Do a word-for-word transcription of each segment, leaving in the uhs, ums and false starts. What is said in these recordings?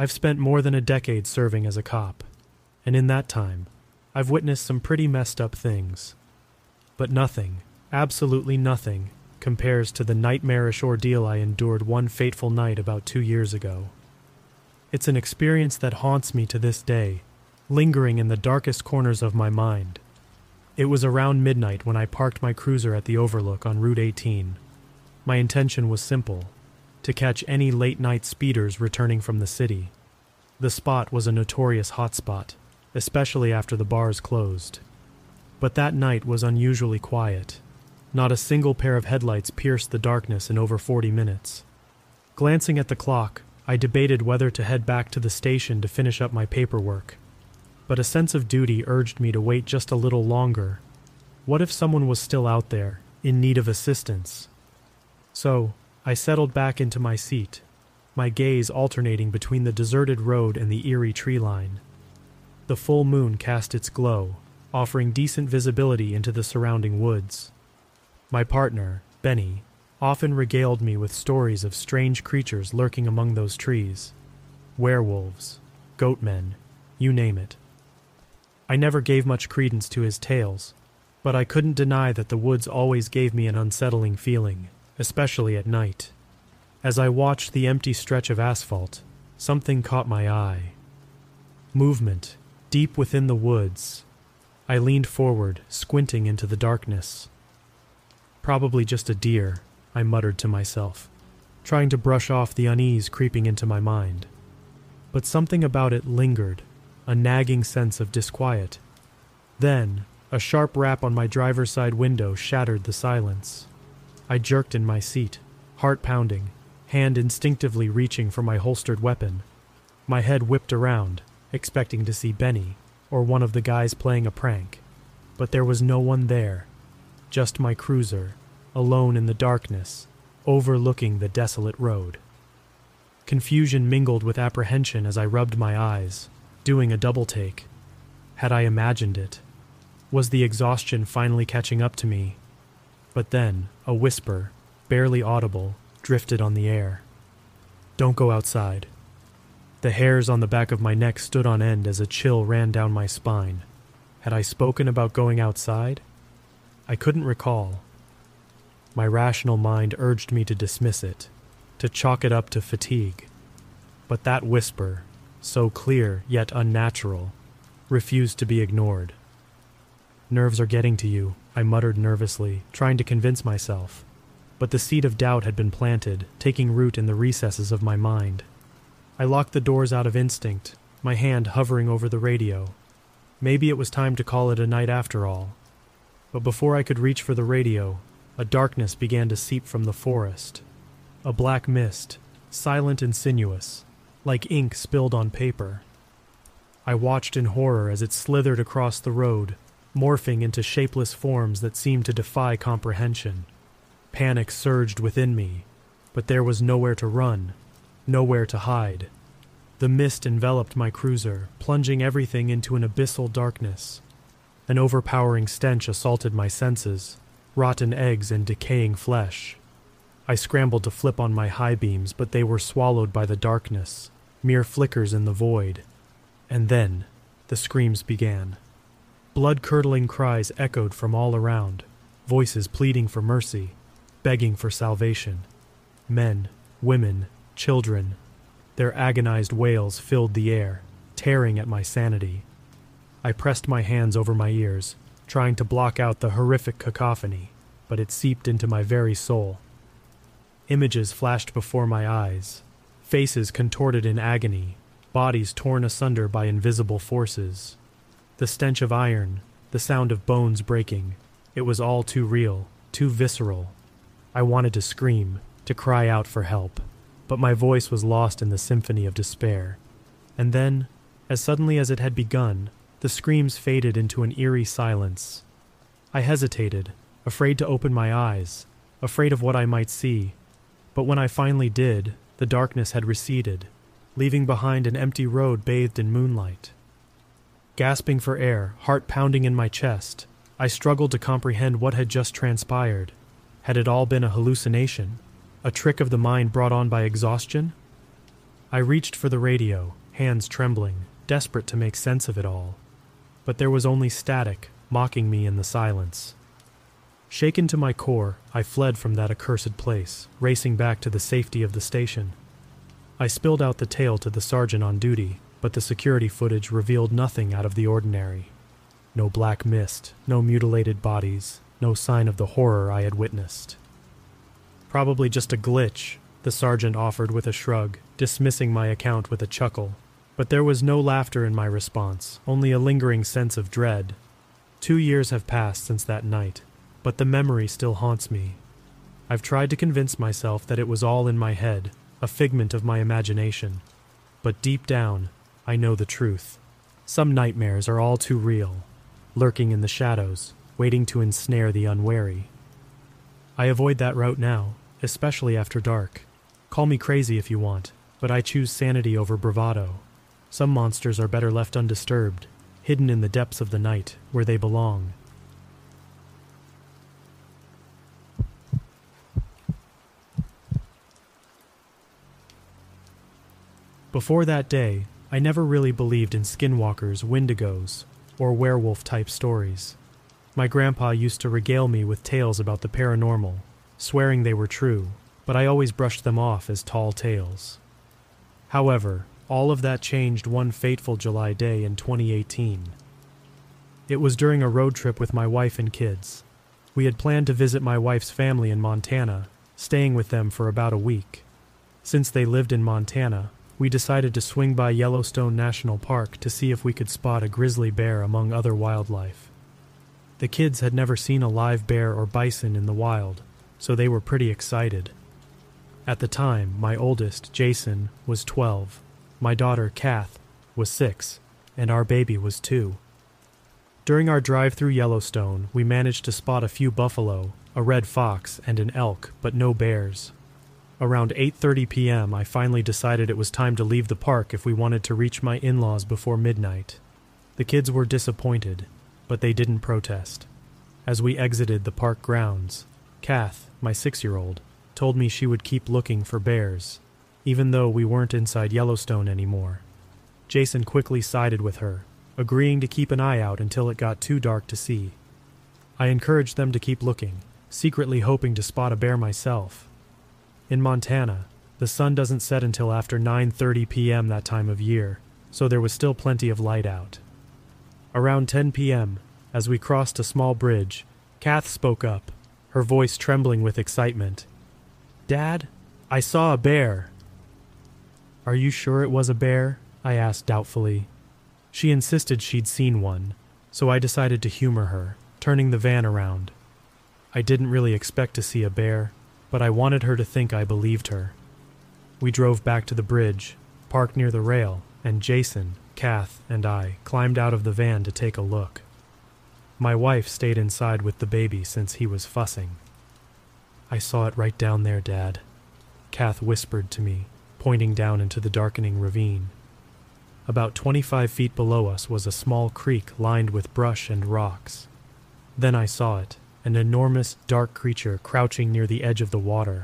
I've spent more than a decade serving as a cop, and in that time, I've witnessed some pretty messed up things. But nothing, absolutely nothing, compares to the nightmarish ordeal I endured one fateful night about two years ago. It's an experience that haunts me to this day, lingering in the darkest corners of my mind. It was around midnight when I parked my cruiser at the Overlook on Route eighteen. My intention was simple: to catch any late-night speeders returning from the city. The spot was a notorious hotspot, especially after the bars closed. But that night was unusually quiet. Not a single pair of headlights pierced the darkness in over forty minutes. Glancing at the clock, I debated whether to head back to the station to finish up my paperwork. But a sense of duty urged me to wait just a little longer. What if someone was still out there, in need of assistance? So, I settled back into my seat, my gaze alternating between the deserted road and the eerie tree line. The full moon cast its glow, offering decent visibility into the surrounding woods. My partner, Benny, often regaled me with stories of strange creatures lurking among those trees. Werewolves, goatmen, you name it. I never gave much credence to his tales, but I couldn't deny that the woods always gave me an unsettling feeling, especially at night. As I watched the empty stretch of asphalt, something caught my eye. Movement, deep within the woods. I leaned forward, squinting into the darkness. Probably just a deer, I muttered to myself, trying to brush off the unease creeping into my mind. But something about it lingered, a nagging sense of disquiet. Then, a sharp rap on my driver's side window shattered the silence. I jerked in my seat, heart pounding, hand instinctively reaching for my holstered weapon. My head whipped around, expecting to see Benny, or one of the guys playing a prank. But there was no one there. Just my cruiser, alone in the darkness, overlooking the desolate road. Confusion mingled with apprehension as I rubbed my eyes, doing a double take. Had I imagined it? Was the exhaustion finally catching up to me? But then, a whisper, barely audible, drifted on the air. "Don't go outside." The hairs on the back of my neck stood on end as a chill ran down my spine. Had I spoken about going outside? I couldn't recall. My rational mind urged me to dismiss it, to chalk it up to fatigue. But that whisper, so clear yet unnatural, refused to be ignored. "Nerves are getting to you," I muttered nervously, trying to convince myself. But the seed of doubt had been planted, taking root in the recesses of my mind. I locked the doors out of instinct, my hand hovering over the radio. Maybe it was time to call it a night after all. But before I could reach for the radio, a darkness began to seep from the forest. A black mist, silent and sinuous, like ink spilled on paper. I watched in horror as it slithered across the road, morphing into shapeless forms that seemed to defy comprehension. Panic surged within me, but there was nowhere to run, nowhere to hide. The mist enveloped my cruiser, plunging everything into an abyssal darkness. An overpowering stench assaulted my senses, rotten eggs and decaying flesh. I scrambled to flip on my high beams, but they were swallowed by the darkness, mere flickers in the void. And then, the screams began. Blood-curdling cries echoed from all around, voices pleading for mercy, begging for salvation. Men, women, children. Their agonized wails filled the air, tearing at my sanity. I pressed my hands over my ears, trying to block out the horrific cacophony, but it seeped into my very soul. Images flashed before my eyes, faces contorted in agony, bodies torn asunder by invisible forces. The stench of iron, the sound of bones breaking, it was all too real, too visceral. I wanted to scream, to cry out for help, but my voice was lost in the symphony of despair. And then, as suddenly as it had begun, the screams faded into an eerie silence. I hesitated, afraid to open my eyes, afraid of what I might see. But when I finally did, the darkness had receded, leaving behind an empty road bathed in moonlight. Gasping for air, heart pounding in my chest, I struggled to comprehend what had just transpired. Had it all been a hallucination? A trick of the mind brought on by exhaustion? I reached for the radio, hands trembling, desperate to make sense of it all. But there was only static, mocking me in the silence. Shaken to my core, I fled from that accursed place, racing back to the safety of the station. I spilled out the tale to the sergeant on duty, but the security footage revealed nothing out of the ordinary. No black mist, no mutilated bodies, no sign of the horror I had witnessed. Probably just a glitch, the sergeant offered with a shrug, dismissing my account with a chuckle. But there was no laughter in my response, only a lingering sense of dread. Two years have passed since that night, but the memory still haunts me. I've tried to convince myself that it was all in my head, a figment of my imagination. But deep down, I know the truth. Some nightmares are all too real, lurking in the shadows, waiting to ensnare the unwary. I avoid that route now, especially after dark. Call me crazy if you want, but I choose sanity over bravado. Some monsters are better left undisturbed, hidden in the depths of the night, where they belong. Before that day, I never really believed in skinwalkers, wendigos, or werewolf-type stories. My grandpa used to regale me with tales about the paranormal, swearing they were true, but I always brushed them off as tall tales. However, all of that changed one fateful July day in twenty eighteen. It was during a road trip with my wife and kids. We had planned to visit my wife's family in Montana, staying with them for about a week. Since they lived in Montana, we decided to swing by Yellowstone National Park to see if we could spot a grizzly bear among other wildlife. The kids had never seen a live bear or bison in the wild, so they were pretty excited. At the time, my oldest, Jason, was twelve, my daughter, Kath, was six, and our baby was two. During our drive through Yellowstone, we managed to spot a few buffalo, a red fox, and an elk, but no bears. Around eight thirty p.m., I finally decided it was time to leave the park if we wanted to reach my in-laws before midnight. The kids were disappointed, but they didn't protest. As we exited the park grounds, Kath, my six-year-old, told me she would keep looking for bears, even though we weren't inside Yellowstone anymore. Jason quickly sided with her, agreeing to keep an eye out until it got too dark to see. I encouraged them to keep looking, secretly hoping to spot a bear myself. In Montana, the sun doesn't set until after nine thirty p.m. that time of year, so there was still plenty of light out. Around ten p.m., as we crossed a small bridge, Kath spoke up, her voice trembling with excitement. "Dad, I saw a bear." "Are you sure it was a bear?" I asked doubtfully. She insisted she'd seen one, so I decided to humor her, turning the van around. I didn't really expect to see a bear, but I wanted her to think I believed her. We drove back to the bridge, parked near the rail, and Jason, Kath, and I climbed out of the van to take a look. My wife stayed inside with the baby since he was fussing. "I saw it right down there, Dad," Kath whispered to me, pointing down into the darkening ravine. About twenty-five feet below us was a small creek lined with brush and rocks. Then I saw it, an enormous, dark creature crouching near the edge of the water.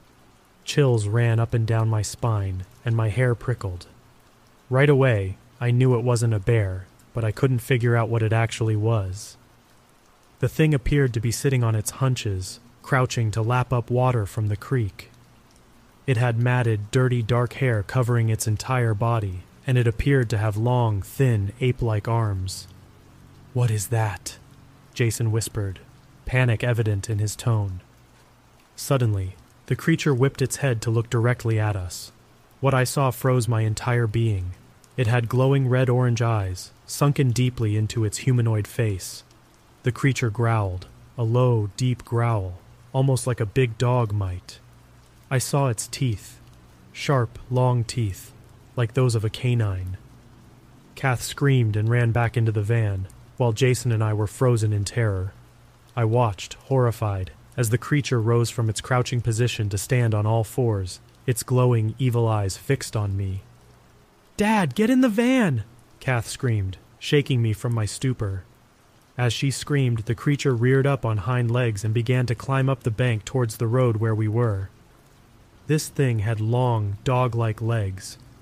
Chills ran up and down my spine, and my hair prickled. Right away, I knew it wasn't a bear, but I couldn't figure out what it actually was. The thing appeared to be sitting on its hunches, crouching to lap up water from the creek. It had matted, dirty, dark hair covering its entire body, and it appeared to have long, thin, ape-like arms. "What is that?" Jason whispered, panic evident in his tone. Suddenly, the creature whipped its head to look directly at us. What I saw froze my entire being. It had glowing red-orange eyes, sunken deeply into its humanoid face. The creature growled, a low, deep growl, almost like a big dog might. I saw its teeth, sharp, long teeth, like those of a canine. Kath screamed and ran back into the van, while Jason and I were frozen in terror. I watched, horrified, as the creature rose from its crouching position to stand on all fours, its glowing, evil eyes fixed on me. "Dad, get in the van!" Kath screamed, shaking me from my stupor. As she screamed, the creature reared up on hind legs and began to climb up the bank towards the road where we were. This thing had long, dog-like legs,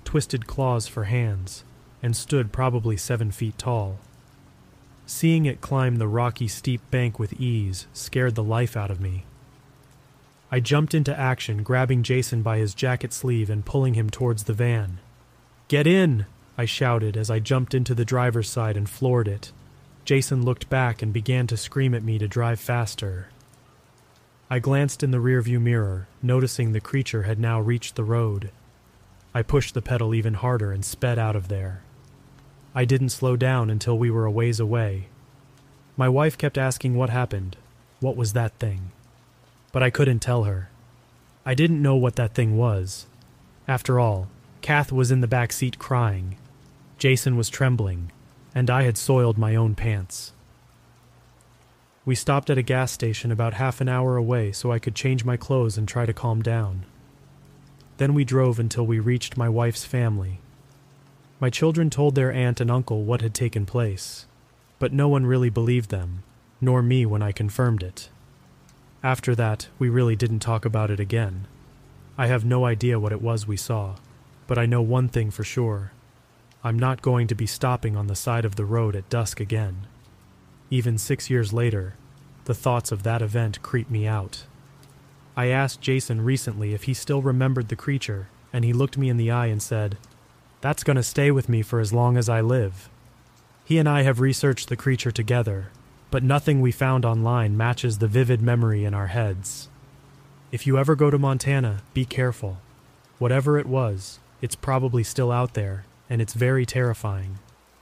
twisted claws for hands, and stood probably seven feet tall. Seeing it climb the rocky, steep bank with ease scared the life out of me. I jumped into action, grabbing Jason by his jacket sleeve and pulling him towards the van. "Get in!" I shouted as I jumped into the driver's side and floored it. Jason looked back and began to scream at me to drive faster. I glanced in the rearview mirror, noticing the creature had now reached the road. I pushed the pedal even harder and sped out of there. I didn't slow down until we were a ways away. My wife kept asking what happened. What was that thing? But I couldn't tell her. I didn't know what that thing was. After all, Kath was in the back seat crying. Jason was trembling, and I had soiled my own pants. We stopped at a gas station about half an hour away so I could change my clothes and try to calm down. Then we drove until we reached my wife's family. My children told their aunt and uncle what had taken place, but no one really believed them, nor me when I confirmed it. After that, we really didn't talk about it again. I have no idea what it was we saw, but I know one thing for sure. I'm not going to be stopping on the side of the road at dusk again. Even six years later, the thoughts of that event creep me out. I asked Jason recently if he still remembered the creature, and he looked me in the eye and said, "That's going to stay with me for as long as I live." He and I have researched the creature together, but nothing we found online matches the vivid memory in our heads. If you ever go to Montana, be careful. Whatever it was, it's probably still out there, and it's very terrifying.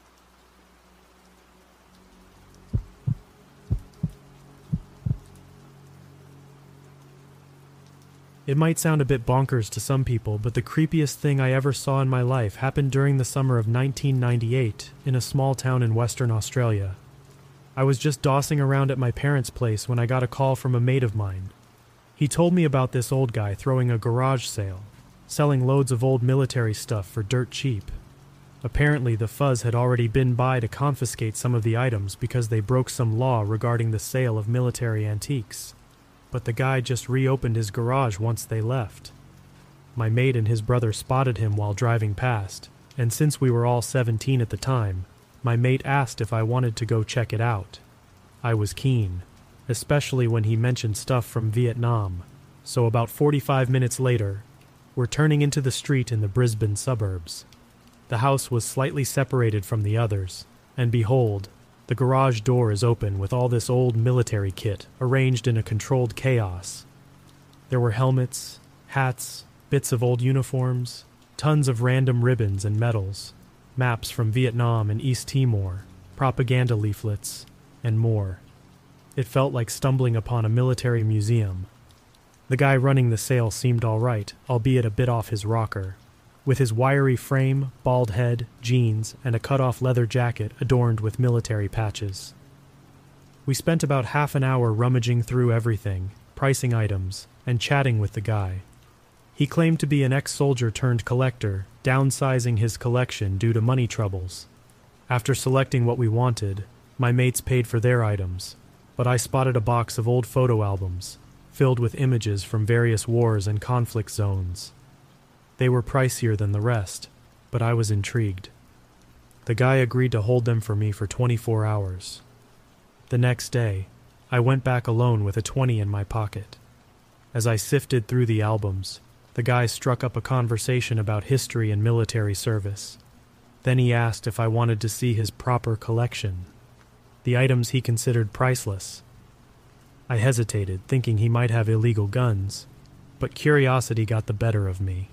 It might sound a bit bonkers to some people, but the creepiest thing I ever saw in my life happened during the summer of nineteen ninety-eight in a small town in Western Australia. I was just dossing around at my parents' place when I got a call from a mate of mine. He told me about this old guy throwing a garage sale, selling loads of old military stuff for dirt cheap. Apparently, the fuzz had already been by to confiscate some of the items because they broke some law regarding the sale of military antiques. But the guy just reopened his garage once they left. My mate and his brother spotted him while driving past, and since we were all seventeen at the time, my mate asked if I wanted to go check it out. I was keen, especially when he mentioned stuff from Vietnam, so about forty-five minutes later, we're turning into the street in the Brisbane suburbs. The house was slightly separated from the others, and behold, the garage door is open with all this old military kit arranged in a controlled chaos. There were helmets, hats, bits of old uniforms, tons of random ribbons and medals, maps from Vietnam and East Timor, propaganda leaflets, and more. It felt like stumbling upon a military museum. The guy running the sale seemed all right, albeit a bit off his rocker, with his wiry frame, bald head, jeans, and a cut-off leather jacket adorned with military patches. We spent about half an hour rummaging through everything, pricing items, and chatting with the guy. He claimed to be an ex-soldier turned collector, downsizing his collection due to money troubles. After selecting what we wanted, my mates paid for their items, but I spotted a box of old photo albums, filled with images from various wars and conflict zones. They were pricier than the rest, but I was intrigued. The guy agreed to hold them for me for twenty-four hours. The next day, I went back alone with a twenty in my pocket. As I sifted through the albums, the guy struck up a conversation about history and military service. Then he asked if I wanted to see his proper collection, the items he considered priceless. I hesitated, thinking he might have illegal guns, but curiosity got the better of me.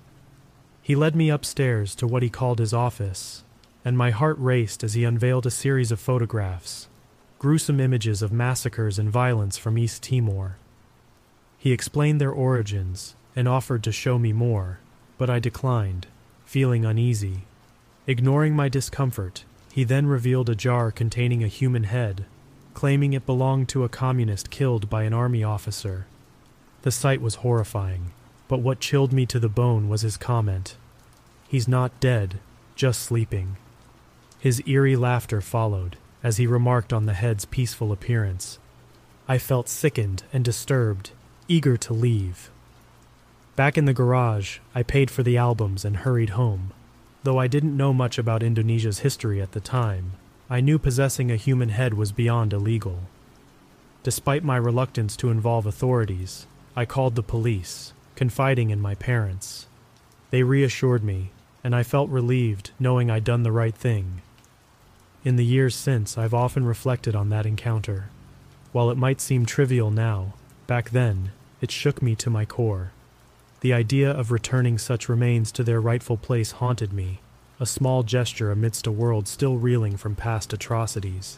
He led me upstairs to what he called his office, and my heart raced as he unveiled a series of photographs, gruesome images of massacres and violence from East Timor. He explained their origins and offered to show me more, but I declined, feeling uneasy. Ignoring my discomfort, he then revealed a jar containing a human head, claiming it belonged to a communist killed by an army officer. The sight was horrifying. But what chilled me to the bone was his comment. "He's not dead, just sleeping." His eerie laughter followed, as he remarked on the head's peaceful appearance. I felt sickened and disturbed, eager to leave. Back in the garage, I paid for the albums and hurried home. Though I didn't know much about Indonesia's history at the time, I knew possessing a human head was beyond illegal. Despite my reluctance to involve authorities, I called the police, confiding in my parents. They reassured me, and I felt relieved knowing I'd done the right thing. In the years since, I've often reflected on that encounter. While it might seem trivial now, back then, it shook me to my core. The idea of returning such remains to their rightful place haunted me, a small gesture amidst a world still reeling from past atrocities.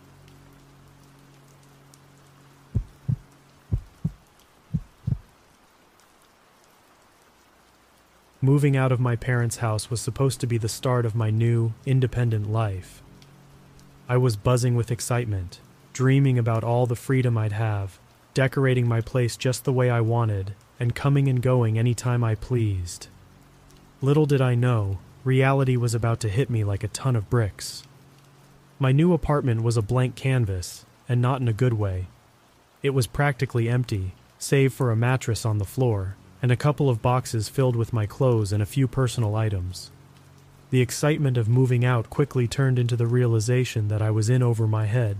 Moving out of my parents' house was supposed to be the start of my new, independent life. I was buzzing with excitement, dreaming about all the freedom I'd have, decorating my place just the way I wanted, and coming and going any time I pleased. Little did I know, reality was about to hit me like a ton of bricks. My new apartment was a blank canvas, and not in a good way. It was practically empty, save for a mattress on the floor, and a couple of boxes filled with my clothes and a few personal items. The excitement of moving out quickly turned into the realization that I was in over my head.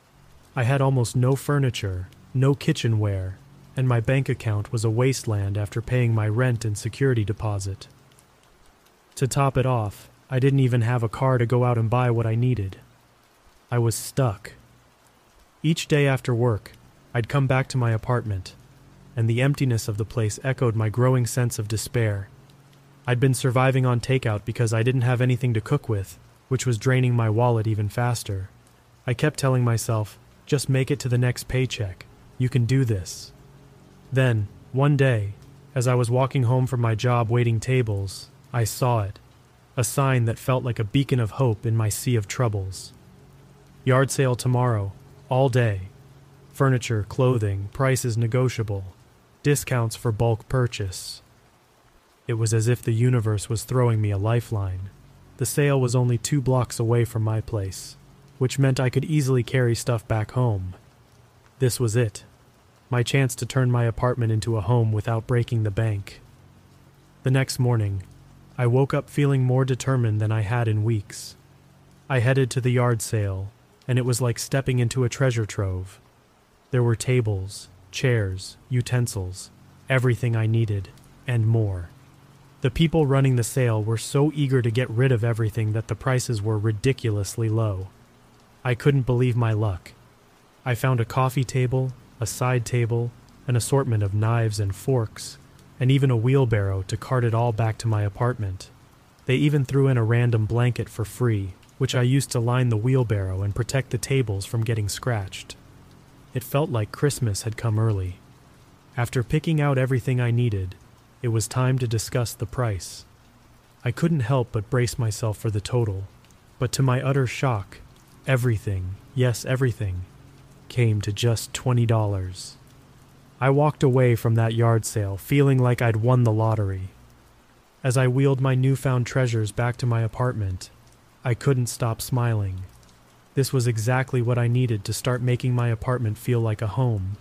I had almost no furniture, no kitchenware, and my bank account was a wasteland after paying my rent and security deposit. To top it off, I didn't even have a car to go out and buy what I needed. I was stuck. Each day after work, I'd come back to my apartment, and the emptiness of the place echoed my growing sense of despair. I'd been surviving on takeout because I didn't have anything to cook with, which was draining my wallet even faster. I kept telling myself, just make it to the next paycheck. You can do this. Then, one day, as I was walking home from my job waiting tables, I saw it, a sign that felt like a beacon of hope in my sea of troubles. Yard sale tomorrow, all day. Furniture, clothing, prices negotiable, discounts for bulk purchase. It was as if the universe was throwing me a lifeline. The sale was only two blocks away from my place, which meant I could easily carry stuff back home. This was it. My chance to turn my apartment into a home without breaking the bank. The next morning, I woke up feeling more determined than I had in weeks. I headed to the yard sale, and it was like stepping into a treasure trove. There were tables, chairs, utensils, everything I needed, and more. The people running the sale were so eager to get rid of everything that the prices were ridiculously low. I couldn't believe my luck. I found a coffee table, a side table, an assortment of knives and forks, and even a wheelbarrow to cart it all back to my apartment. They even threw in a random blanket for free, which I used to line the wheelbarrow and protect the tables from getting scratched. It felt like Christmas had come early. After picking out everything I needed, it was time to discuss the price. I couldn't help but brace myself for the total, but to my utter shock, everything, yes everything, came to just twenty dollars. I walked away from that yard sale feeling like I'd won the lottery. As I wheeled my newfound treasures back to my apartment, I couldn't stop smiling. This was exactly what I needed to start making my apartment feel like a home.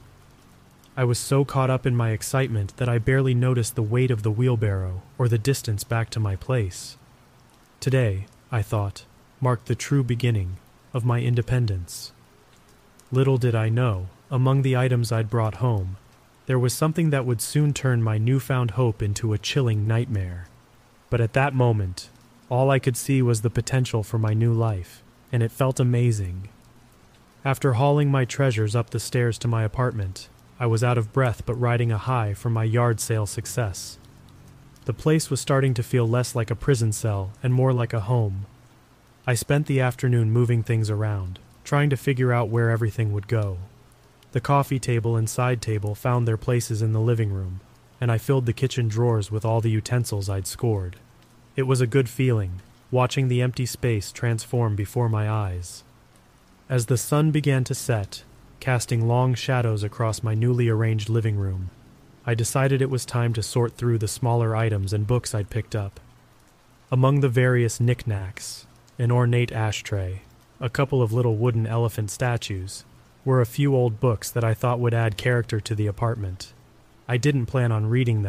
I was so caught up in my excitement that I barely noticed the weight of the wheelbarrow or the distance back to my place. Today, I thought, marked the true beginning of my independence. Little did I know, among the items I'd brought home, there was something that would soon turn my newfound hope into a chilling nightmare. But at that moment, all I could see was the potential for my new life, and it felt amazing. After hauling my treasures up the stairs to my apartment, I was out of breath but riding a high from my yard sale success. The place was starting to feel less like a prison cell and more like a home. I spent the afternoon moving things around, trying to figure out where everything would go. The coffee table and side table found their places in the living room, and I filled the kitchen drawers with all the utensils I'd scored. It was a good feeling, watching the empty space transform before my eyes. As the sun began to set, casting long shadows across my newly arranged living room, I decided it was time to sort through the smaller items and books I'd picked up. Among the various knickknacks, an ornate ashtray, a couple of little wooden elephant statues, were a few old books that I thought would add character to the apartment. I didn't plan on reading them,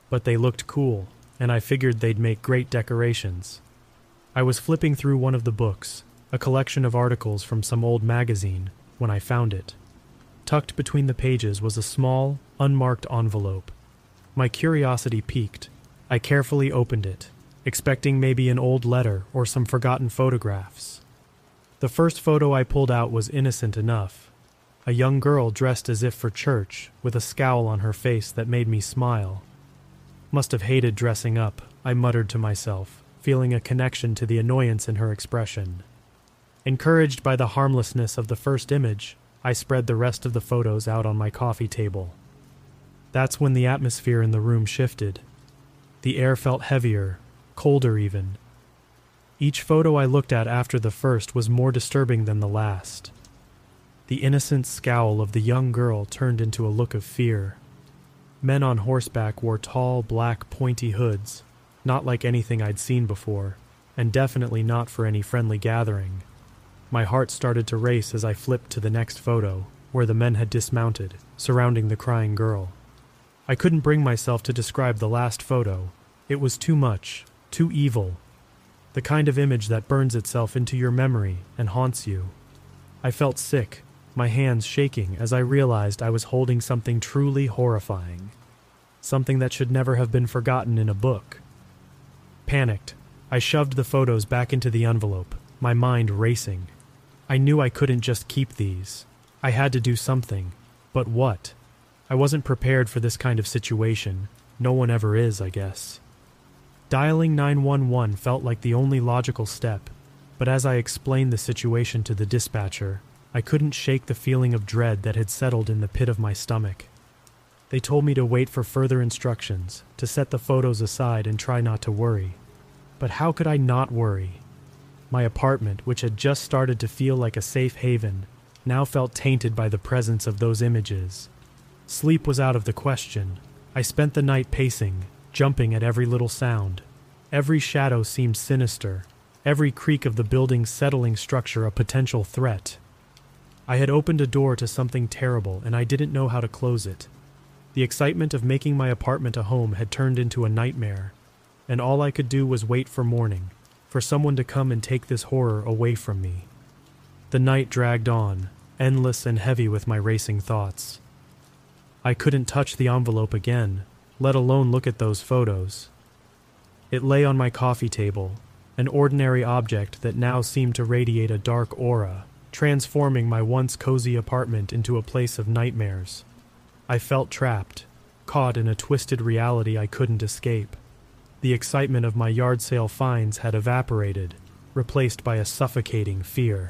but they looked cool, and I figured they'd make great decorations. I was flipping through one of the books, a collection of articles from some old magazine, when I found it. Tucked between the pages was a small, unmarked envelope. My curiosity piqued. I carefully opened it, expecting maybe an old letter or some forgotten photographs. The first photo I pulled out was innocent enough. A young girl dressed as if for church, with a scowl on her face that made me smile. Must have hated dressing up, I muttered to myself, feeling a connection to the annoyance in her expression. Encouraged by the harmlessness of the first image, I spread the rest of the photos out on my coffee table. That's when the atmosphere in the room shifted. The air felt heavier, colder even. Each photo I looked at after the first was more disturbing than the last. The innocent scowl of the young girl turned into a look of fear. Men on horseback wore tall, black, pointy hoods, not like anything I'd seen before, and definitely not for any friendly gathering. My heart started to race as I flipped to the next photo, where the men had dismounted, surrounding the crying girl. I couldn't bring myself to describe the last photo. It was too much, too evil. The kind of image that burns itself into your memory and haunts you. I felt sick, my hands shaking as I realized I was holding something truly horrifying. Something that should never have been forgotten in a book. Panicked, I shoved the photos back into the envelope, my mind racing. I knew I couldn't just keep these. I had to do something. But what? I wasn't prepared for this kind of situation. No one ever is, I guess. Dialing nine one one felt like the only logical step, but as I explained the situation to the dispatcher, I couldn't shake the feeling of dread that had settled in the pit of my stomach. They told me to wait for further instructions, to set the photos aside and try not to worry. But how could I not worry? My apartment, which had just started to feel like a safe haven, now felt tainted by the presence of those images. Sleep was out of the question. I spent the night pacing, jumping at every little sound. Every shadow seemed sinister, every creak of the building's settling structure a potential threat. I had opened a door to something terrible, and I didn't know how to close it. The excitement of making my apartment a home had turned into a nightmare, and all I could do was wait for morning, for someone to come and take this horror away from me. The night dragged on, endless and heavy with my racing thoughts. I couldn't touch the envelope again, let alone look at those photos. It lay on my coffee table, an ordinary object that now seemed to radiate a dark aura, transforming my once cozy apartment into a place of nightmares. I felt trapped, caught in a twisted reality I couldn't escape. The excitement of my yard sale finds had evaporated, replaced by a suffocating fear.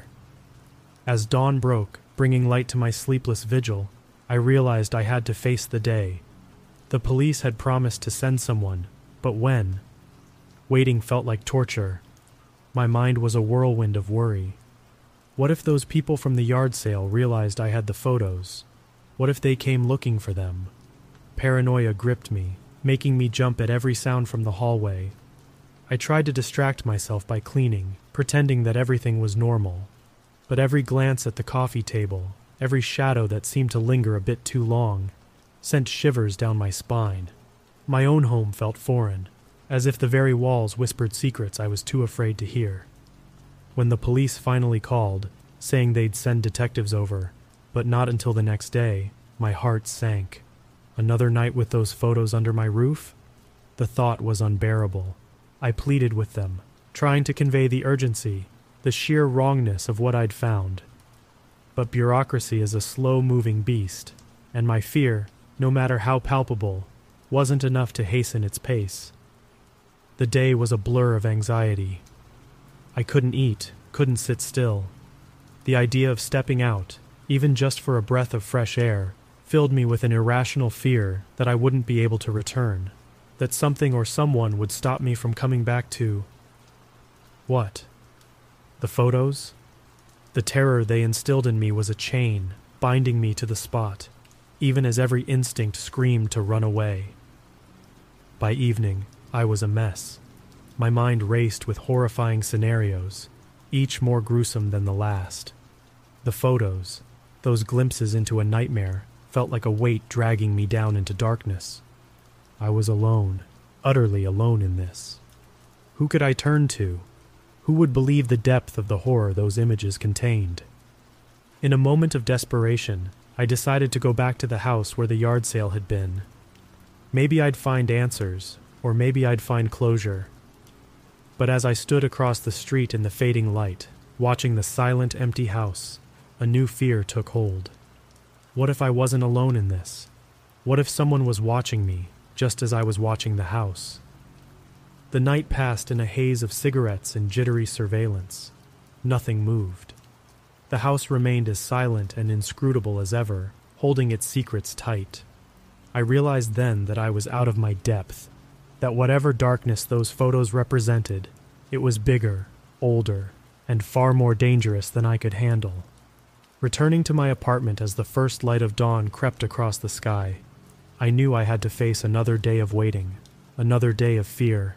As dawn broke, bringing light to my sleepless vigil, I realized I had to face the day. The police had promised to send someone, but when? Waiting felt like torture. My mind was a whirlwind of worry. What if those people from the yard sale realized I had the photos? What if they came looking for them? Paranoia gripped me, making me jump at every sound from the hallway. I tried to distract myself by cleaning, pretending that everything was normal. But every glance at the coffee table, every shadow that seemed to linger a bit too long, sent shivers down my spine. My own home felt foreign, as if the very walls whispered secrets I was too afraid to hear. When the police finally called, saying they'd send detectives over, but not until the next day, my heart sank. Another night with those photos under my roof? The thought was unbearable. I pleaded with them, trying to convey the urgency, the sheer wrongness of what I'd found. But bureaucracy is a slow-moving beast, and my fear, no matter how palpable, wasn't enough to hasten its pace. The day was a blur of anxiety. I couldn't eat, couldn't sit still. The idea of stepping out, even just for a breath of fresh air, filled me with an irrational fear that I wouldn't be able to return, that something or someone would stop me from coming back to... What? The photos? The terror they instilled in me was a chain, binding me to the spot, even as every instinct screamed to run away. By evening, I was a mess. My mind raced with horrifying scenarios, each more gruesome than the last. The photos, those glimpses into a nightmare, felt like a weight dragging me down into darkness. I was alone, utterly alone in this. Who could I turn to? Who would believe the depth of the horror those images contained? In a moment of desperation, I decided to go back to the house where the yard sale had been. Maybe I'd find answers, or maybe I'd find closure. But as I stood across the street in the fading light, watching the silent, empty house, a new fear took hold. What if I wasn't alone in this? What if someone was watching me, just as I was watching the house? The night passed in a haze of cigarettes and jittery surveillance. Nothing moved. The house remained as silent and inscrutable as ever, holding its secrets tight. I realized then that I was out of my depth, that whatever darkness those photos represented, it was bigger, older, and far more dangerous than I could handle. Returning to my apartment as the first light of dawn crept across the sky, I knew I had to face another day of waiting, another day of fear.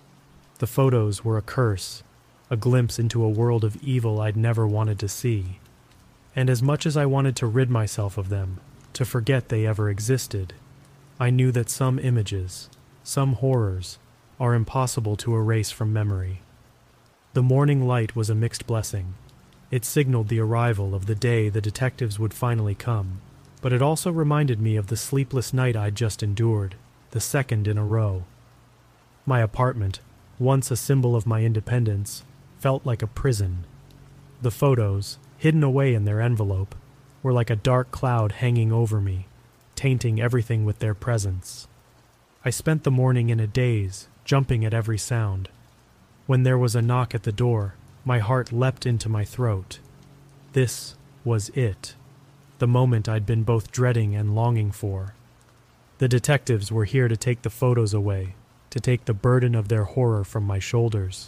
The photos were a curse, a glimpse into a world of evil I'd never wanted to see. And as much as I wanted to rid myself of them, to forget they ever existed, I knew that some images, some horrors, are impossible to erase from memory. The morning light was a mixed blessing. It signaled the arrival of the day the detectives would finally come, but it also reminded me of the sleepless night I'd just endured, the second in a row. My apartment, once a symbol of my independence, felt like a prison. The photos, hidden away in their envelope, were like a dark cloud hanging over me, tainting everything with their presence. I spent the morning in a daze, jumping at every sound. When there was a knock at the door, my heart leapt into my throat. This was it, the moment I'd been both dreading and longing for. The detectives were here to take the photos away, to take the burden of their horror from my shoulders.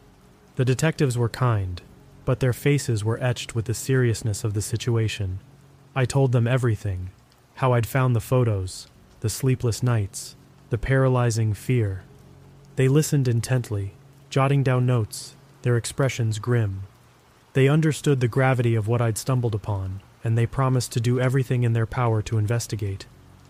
The detectives were kind, but their faces were etched with the seriousness of the situation. I told them everything, how I'd found the photos, the sleepless nights, the paralyzing fear. They listened intently, jotting down notes, their expressions grim. They understood the gravity of what I'd stumbled upon, and they promised to do everything in their power to investigate.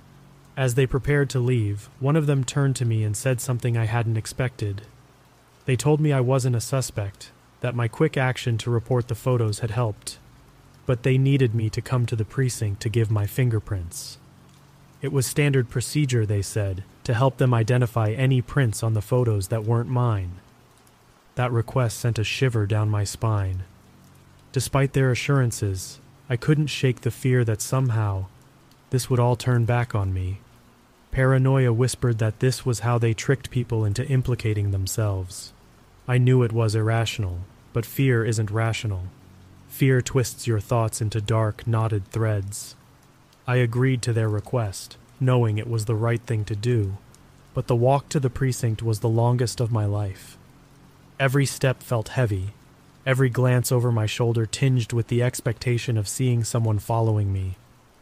As they prepared to leave, one of them turned to me and said something I hadn't expected. They told me I wasn't a suspect, that my quick action to report the photos had helped, but they needed me to come to the precinct to give my fingerprints. It was standard procedure, they said, to help them identify any prints on the photos that weren't mine. That request sent a shiver down my spine. Despite their assurances, I couldn't shake the fear that somehow this would all turn back on me. Paranoia whispered that this was how they tricked people into implicating themselves. I knew it was irrational, but fear isn't rational. Fear twists your thoughts into dark, knotted threads. I agreed to their request, knowing it was the right thing to do, but the walk to the precinct was the longest of my life. Every step felt heavy, every glance over my shoulder tinged with the expectation of seeing someone following me.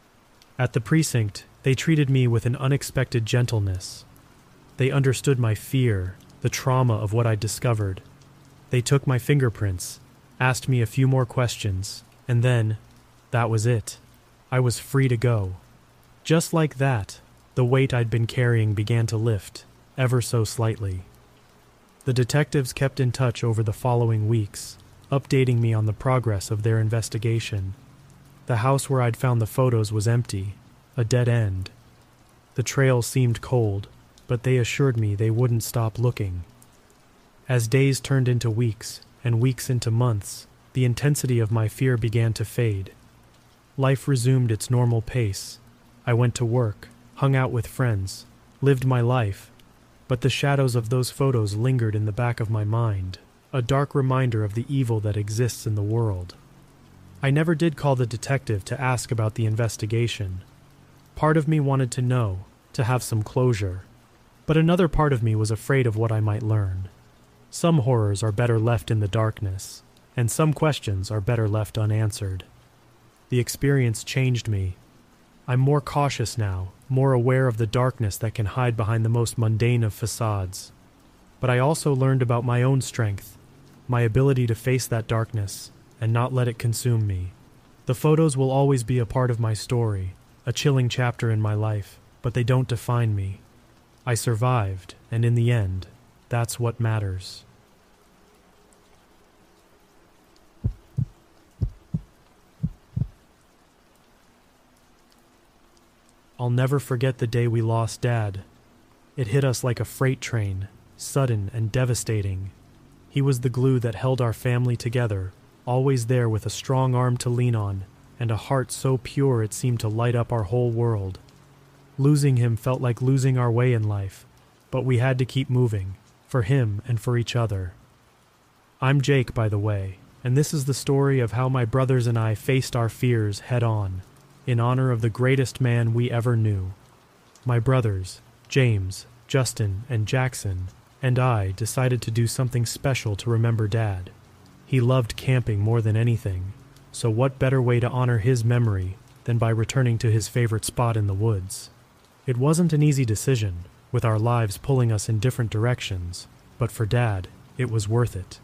At the precinct, they treated me with an unexpected gentleness. They understood my fear, the trauma of what I'd discovered. They took my fingerprints, asked me a few more questions, and then, that was it. I was free to go. Just like that, the weight I'd been carrying began to lift, ever so slightly. The detectives kept in touch over the following weeks, updating me on the progress of their investigation. The house where I'd found the photos was empty, a dead end. The trail seemed cold, but they assured me they wouldn't stop looking. As days turned into weeks, and weeks into months, the intensity of my fear began to fade. Life resumed its normal pace. I went to work, hung out with friends, lived my life, but the shadows of those photos lingered in the back of my mind, a dark reminder of the evil that exists in the world. I never did call the detective to ask about the investigation. Part of me wanted to know, to have some closure, but another part of me was afraid of what I might learn. Some horrors are better left in the darkness, and some questions are better left unanswered. The experience changed me. I'm more cautious now, more aware of the darkness that can hide behind the most mundane of facades. But I also learned about my own strength, my ability to face that darkness and not let it consume me. The photos will always be a part of my story, a chilling chapter in my life, but they don't define me. I survived, and in the end, that's what matters. I'll never forget the day we lost Dad. It hit us like a freight train, sudden and devastating. He was the glue that held our family together, always there with a strong arm to lean on, and a heart so pure it seemed to light up our whole world. Losing him felt like losing our way in life, but we had to keep moving, for him and for each other. I'm Jake, by the way, and this is the story of how my brothers and I faced our fears head on, in honor of the greatest man we ever knew. My brothers, James, Justin, and Jackson, and I decided to do something special to remember Dad. He loved camping more than anything, so what better way to honor his memory than by returning to his favorite spot in the woods? It wasn't an easy decision, with our lives pulling us in different directions, but for Dad, it was worth it.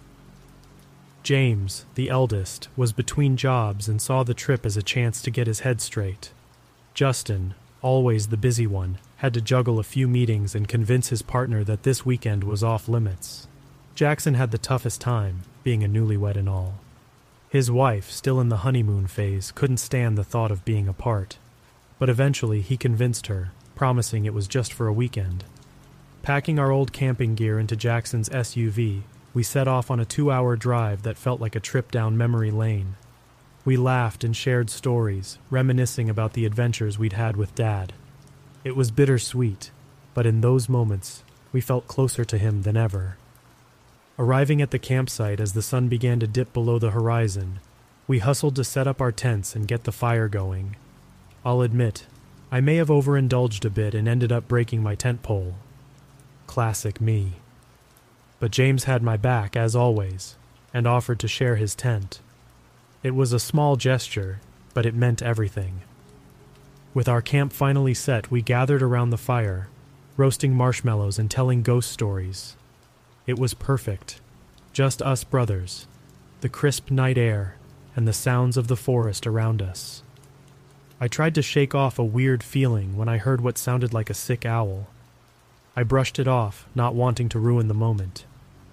James, the eldest, was between jobs and saw the trip as a chance to get his head straight. Justin, always the busy one, had to juggle a few meetings and convince his partner that this weekend was off limits. Jackson had the toughest time, being a newlywed and all. His wife, still in the honeymoon phase, couldn't stand the thought of being apart. But eventually he convinced her, promising it was just for a weekend. Packing our old camping gear into Jackson's S U V, we set off on a two-hour drive that felt like a trip down memory lane. We laughed and shared stories, reminiscing about the adventures we'd had with Dad. It was bittersweet, but in those moments, we felt closer to him than ever. Arriving at the campsite as the sun began to dip below the horizon, we hustled to set up our tents and get the fire going. I'll admit, I may have overindulged a bit and ended up breaking my tent pole. Classic me. But James had my back, as always, and offered to share his tent. It was a small gesture, but it meant everything. With our camp finally set, we gathered around the fire, roasting marshmallows and telling ghost stories. It was perfect. Just us brothers, the crisp night air, and the sounds of the forest around us. I tried to shake off a weird feeling when I heard what sounded like a sick owl. I brushed it off, not wanting to ruin the moment.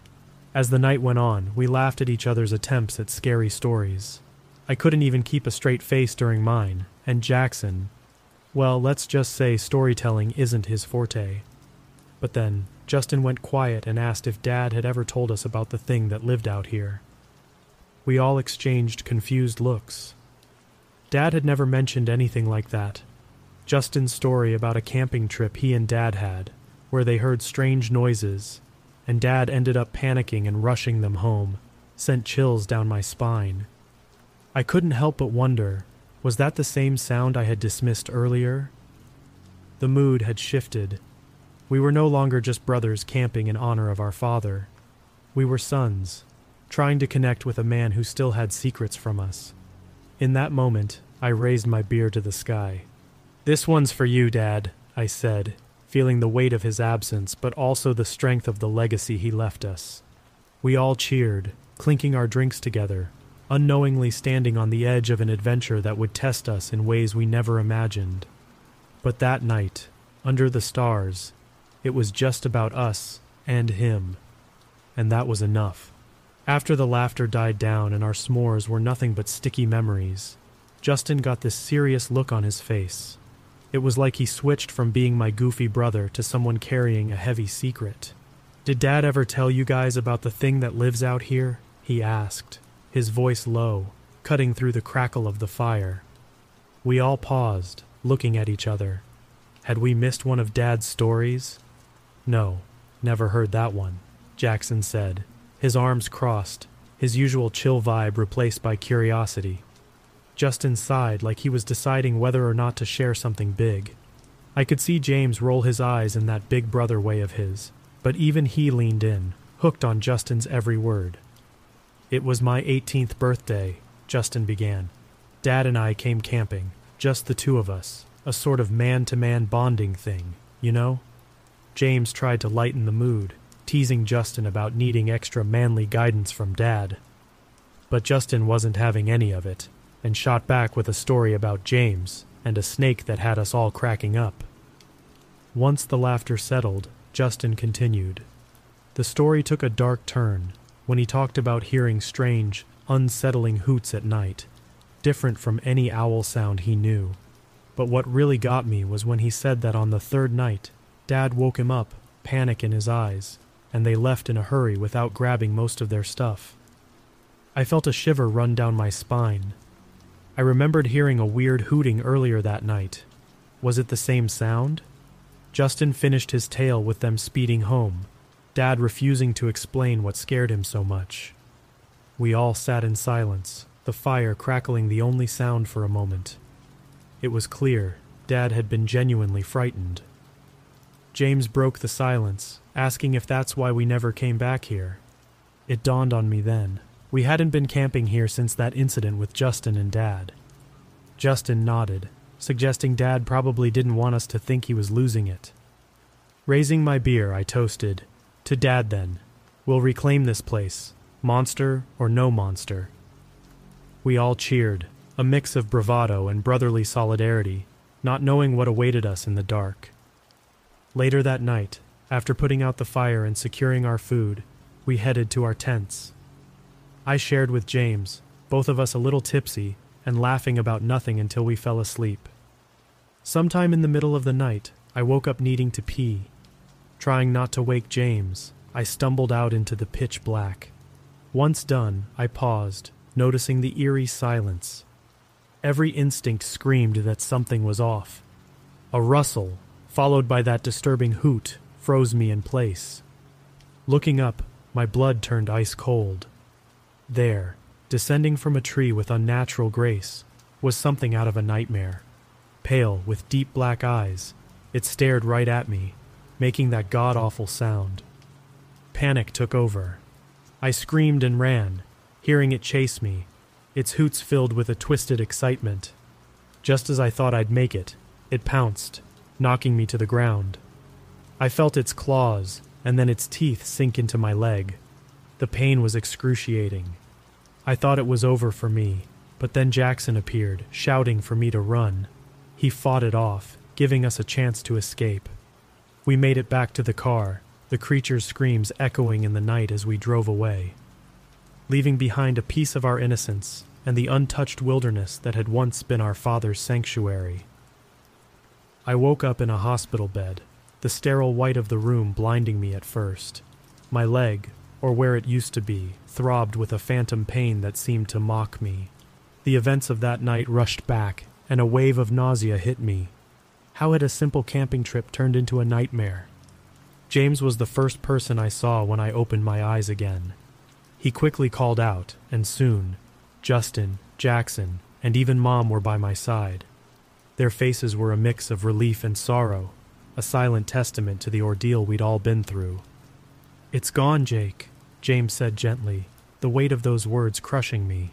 As the night went on, we laughed at each other's attempts at scary stories. I couldn't even keep a straight face during mine, and Jackson, well, let's just say storytelling isn't his forte. But then, Justin went quiet and asked if Dad had ever told us about the thing that lived out here. We all exchanged confused looks. Dad had never mentioned anything like that. Justin's story about a camping trip he and Dad had, where they heard strange noises, and Dad ended up panicking and rushing them home, sent chills down my spine. I couldn't help but wonder, was that the same sound I had dismissed earlier? The mood had shifted. We were no longer just brothers camping in honor of our father. We were sons, trying to connect with a man who still had secrets from us. In that moment, I raised my beer to the sky. "This one's for you, Dad," I said, feeling the weight of his absence, but also the strength of the legacy he left us. We all cheered, clinking our drinks together, unknowingly standing on the edge of an adventure that would test us in ways we never imagined. But that night, under the stars, it was just about us and him, and that was enough. After the laughter died down and our s'mores were nothing but sticky memories, Justin got this serious look on his face. It was like he switched from being my goofy brother to someone carrying a heavy secret. "Did Dad ever tell you guys about the thing that lives out here?" he asked, his voice low, cutting through the crackle of the fire. We all paused, looking at each other. Had we missed one of Dad's stories? "No, never heard that one," Jackson said, his arms crossed, his usual chill vibe replaced by curiosity. Justin sighed like he was deciding whether or not to share something big. I could see James roll his eyes in that big brother way of his, but even he leaned in, hooked on Justin's every word. "It was my eighteenth birthday," Justin began. "Dad and I came camping, just the two of us, a sort of man-to-man bonding thing, you know?" James tried to lighten the mood, teasing Justin about needing extra manly guidance from Dad. But Justin wasn't having any of it, and shot back with a story about James and a snake that had us all cracking up. Once the laughter settled, Justin continued. The story took a dark turn when he talked about hearing strange, unsettling hoots at night, different from any owl sound he knew. But what really got me was when he said that on the third night, Dad woke him up, panic in his eyes, and they left in a hurry without grabbing most of their stuff. I felt a shiver run down my spine. I remembered hearing a weird hooting earlier that night. Was it the same sound? Justin finished his tale with them speeding home, Dad refusing to explain what scared him so much. We all sat in silence, the fire crackling the only sound for a moment. It was clear Dad had been genuinely frightened. James broke the silence, asking if that's why we never came back here. It dawned on me then. We hadn't been camping here since that incident with Justin and Dad. Justin nodded, suggesting Dad probably didn't want us to think he was losing it. Raising my beer, I toasted, "To Dad, then. We'll reclaim this place, monster or no monster." We all cheered, a mix of bravado and brotherly solidarity, not knowing what awaited us in the dark. Later that night, after putting out the fire and securing our food, we headed to our tents. I shared with James, both of us a little tipsy, and laughing about nothing until we fell asleep. Sometime in the middle of the night, I woke up needing to pee. Trying not to wake James, I stumbled out into the pitch black. Once done, I paused, noticing the eerie silence. Every instinct screamed that something was off. A rustle, followed by that disturbing hoot, froze me in place. Looking up, my blood turned ice cold. There, descending from a tree with unnatural grace, was something out of a nightmare. Pale, with deep black eyes, it stared right at me, making that god-awful sound. Panic took over. I screamed and ran, hearing it chase me, its hoots filled with a twisted excitement. Just as I thought I'd make it, it pounced, knocking me to the ground. I felt its claws, and then its teeth sink into my leg. The pain was excruciating. I thought it was over for me, but then Jackson appeared, shouting for me to run. He fought it off, giving us a chance to escape. We made it back to the car, the creature's screams echoing in the night as we drove away, leaving behind a piece of our innocence and the untouched wilderness that had once been our father's sanctuary. I woke up in a hospital bed, the sterile white of the room blinding me at first. My leg, or where it used to be, throbbed with a phantom pain that seemed to mock me. The events of that night rushed back, and a wave of nausea hit me. How had a simple camping trip turned into a nightmare? James was the first person I saw when I opened my eyes again. He quickly called out, and soon, Justin, Jackson, and even Mom were by my side. Their faces were a mix of relief and sorrow, a silent testament to the ordeal we'd all been through. "It's gone, Jake," James said gently, the weight of those words crushing me.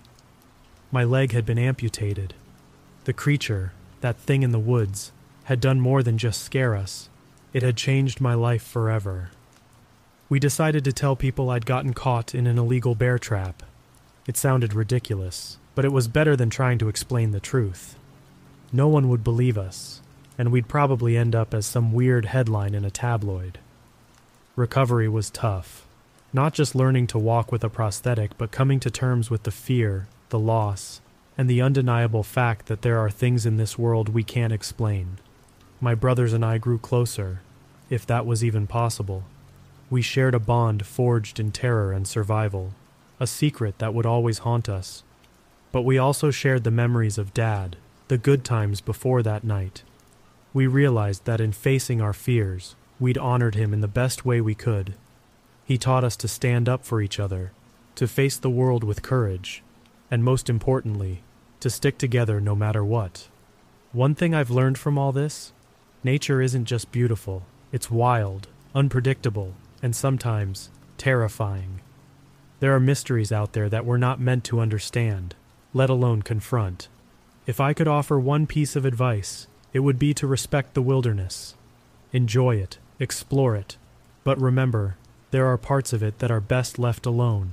My leg had been amputated. The creature, that thing in the woods, had done more than just scare us. It had changed my life forever. We decided to tell people I'd gotten caught in an illegal bear trap. It sounded ridiculous, but it was better than trying to explain the truth. No one would believe us, and we'd probably end up as some weird headline in a tabloid. Recovery was tough. Not just learning to walk with a prosthetic, but coming to terms with the fear, the loss, and the undeniable fact that there are things in this world we can't explain. My brothers and I grew closer, if that was even possible. We shared a bond forged in terror and survival, a secret that would always haunt us. But we also shared the memories of Dad, the good times before that night. We realized that in facing our fears, we'd honored him in the best way we could. He taught us to stand up for each other, to face the world with courage, and most importantly, to stick together no matter what. One thing I've learned from all this: nature isn't just beautiful, it's wild, unpredictable, and sometimes terrifying. There are mysteries out there that we're not meant to understand, let alone confront. If I could offer one piece of advice, it would be to respect the wilderness. Enjoy it, explore it, but remember, there are parts of it that are best left alone.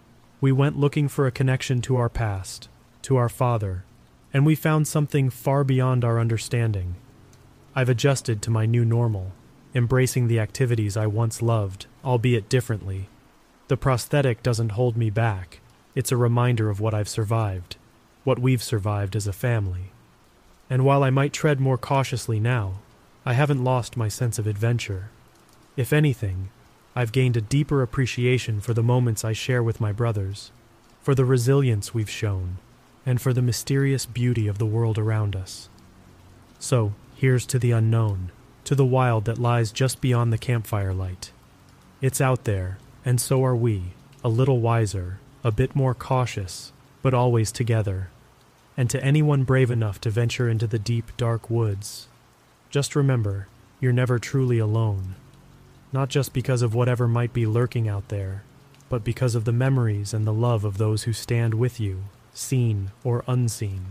We went looking for a connection to our past, to our father, and we found something far beyond our understanding. I've adjusted to my new normal, embracing the activities I once loved, albeit differently. The prosthetic doesn't hold me back. It's a reminder of what I've survived, what we've survived as a family. And while I might tread more cautiously now, I haven't lost my sense of adventure. If anything, I've gained a deeper appreciation for the moments I share with my brothers, for the resilience we've shown, and for the mysterious beauty of the world around us. So, here's to the unknown, to the wild that lies just beyond the campfire light. It's out there, and so are we, a little wiser, a bit more cautious, but always together. And to anyone brave enough to venture into the deep, dark woods, just remember, you're never truly alone. Not just because of whatever might be lurking out there, but because of the memories and the love of those who stand with you, seen or unseen.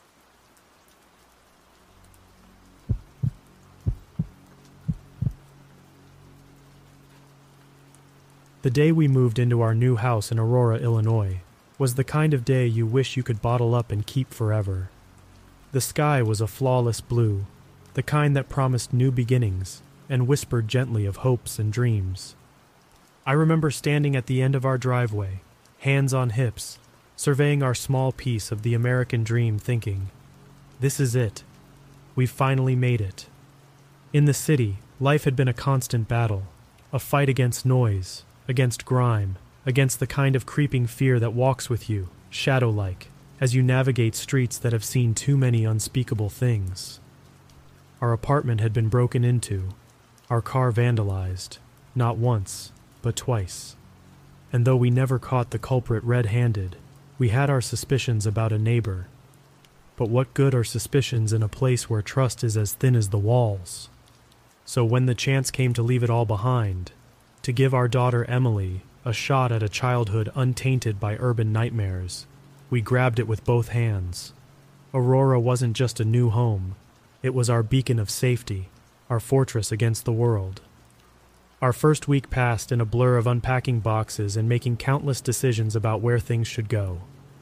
The day we moved into our new house in Aurora, Illinois, was the kind of day you wish you could bottle up and keep forever. The sky was a flawless blue, the kind that promised new beginnings and whispered gently of hopes and dreams. I remember standing at the end of our driveway, hands on hips, surveying our small piece of the American dream, thinking, this is it. We've finally made it. In the city, life had been a constant battle, a fight against noise, against grime, against the kind of creeping fear that walks with you, shadow-like, as you navigate streets that have seen too many unspeakable things. Our apartment had been broken into, our car vandalized, not once, but twice. And though we never caught the culprit red-handed, we had our suspicions about a neighbor. But what good are suspicions in a place where trust is as thin as the walls? So when the chance came to leave it all behind, to give our daughter Emily a shot at a childhood untainted by urban nightmares, we grabbed it with both hands. Aurora wasn't just a new home, it was our beacon of safety, our fortress against the world. Our first week passed in a blur of unpacking boxes and making countless decisions about where things should go.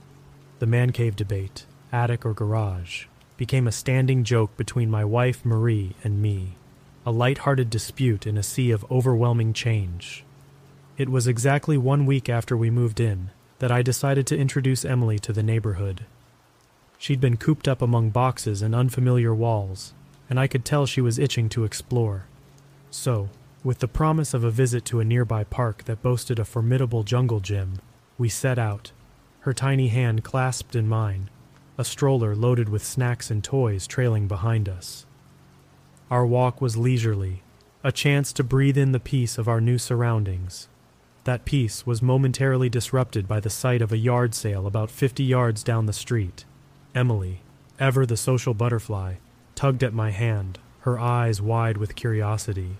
The man cave debate, attic or garage, became a standing joke between my wife Marie and me, a light-hearted dispute in a sea of overwhelming change. It was exactly one week after we moved in that I decided to introduce Emily to the neighborhood. She'd been cooped up among boxes and unfamiliar walls, and I could tell she was itching to explore. So, with the promise of a visit to a nearby park that boasted a formidable jungle gym, we set out, her tiny hand clasped in mine, a stroller loaded with snacks and toys trailing behind us. Our walk was leisurely, a chance to breathe in the peace of our new surroundings. That peace was momentarily disrupted by the sight of a yard sale about fifty yards down the street. Emily, ever the social butterfly, tugged at my hand, her eyes wide with curiosity.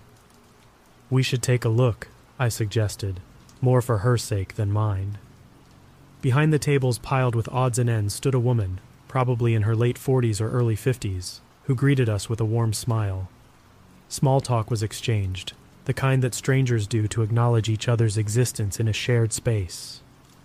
We should take a look, I suggested, more for her sake than mine. Behind the tables piled with odds and ends stood a woman, probably in her late forties or early fifties, who greeted us with a warm smile. Small talk was exchanged, the kind that strangers do to acknowledge each other's existence in a shared space.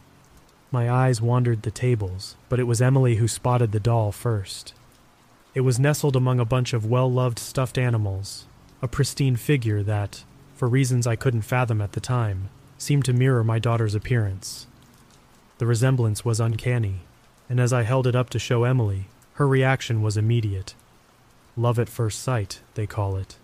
My eyes wandered the tables, but it was Emily who spotted the doll first. It was nestled among a bunch of well-loved stuffed animals, a pristine figure that, for reasons I couldn't fathom at the time, seemed to mirror my daughter's appearance. The resemblance was uncanny, and as I held it up to show Emily, her reaction was immediate. Love at first sight, they call it.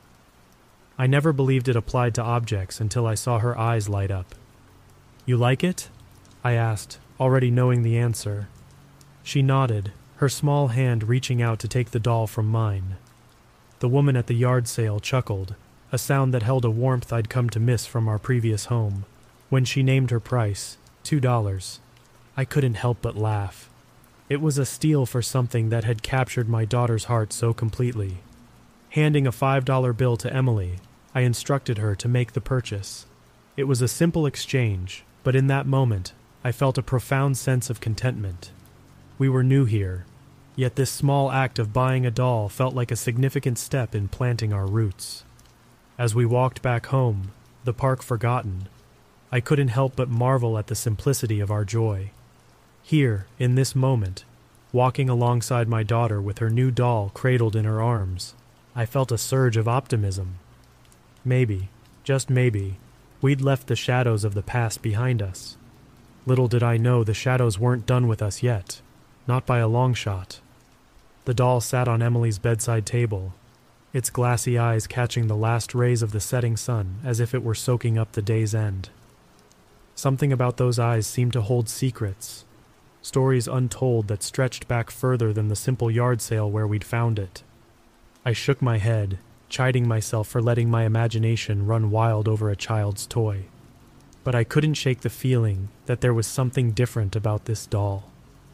I never believed it applied to objects until I saw her eyes light up. "You like it?" I asked, already knowing the answer. She nodded, her small hand reaching out to take the doll from mine. The woman at the yard sale chuckled, a sound that held a warmth I'd come to miss from our previous home. When she named her price, two dollars, I couldn't help but laugh. It was a steal for something that had captured my daughter's heart so completely. Handing a five dollar bill to Emily, I instructed her to make the purchase. It was a simple exchange, but in that moment, I felt a profound sense of contentment. We were new here, yet this small act of buying a doll felt like a significant step in planting our roots. As we walked back home, the park forgotten, I couldn't help but marvel at the simplicity of our joy. Here, in this moment, walking alongside my daughter with her new doll cradled in her arms, I felt a surge of optimism. Maybe, just maybe, we'd left the shadows of the past behind us. Little did I know the shadows weren't done with us yet, not by a long shot. The doll sat on Emily's bedside table, its glassy eyes catching the last rays of the setting sun as if it were soaking up the day's end. Something about those eyes seemed to hold secrets, stories untold that stretched back further than the simple yard sale where we'd found it. I shook my head, chiding myself for letting my imagination run wild over a child's toy. But I couldn't shake the feeling that there was something different about this doll.